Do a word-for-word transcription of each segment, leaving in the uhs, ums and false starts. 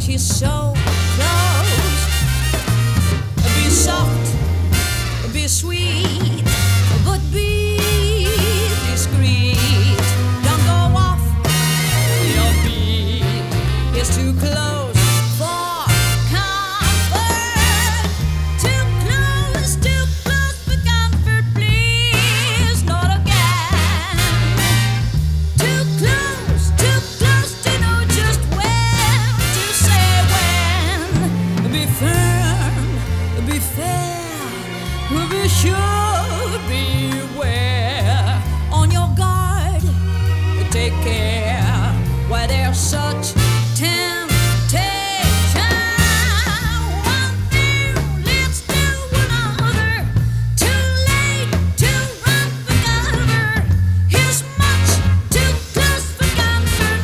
she's so close. Be soft, be sweet, but be discreet. Don't go off your beat. It's too close for comfort. Too close, too close for comfort, please. Not again. Too close, too close to know just when to say when. Be firm, be fair, be sure, beware. On your guard, take care. Why there's such temptation. One thing leads to another. Too late to run for cover. Here's much too close for comfort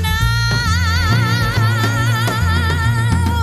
now.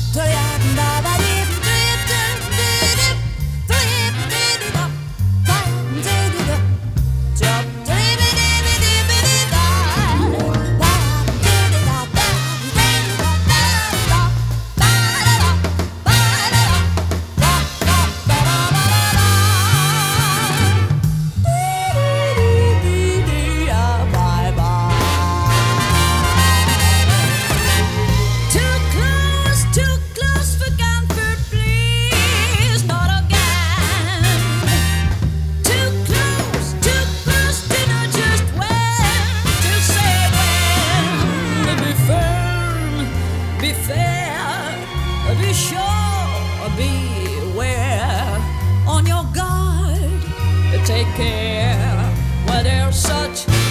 Too close, too close for comfort, please. Not again. Too close, too close to know just when to say when. Be firm, be fair, be sure, beware. On your guard, take care. Why there's such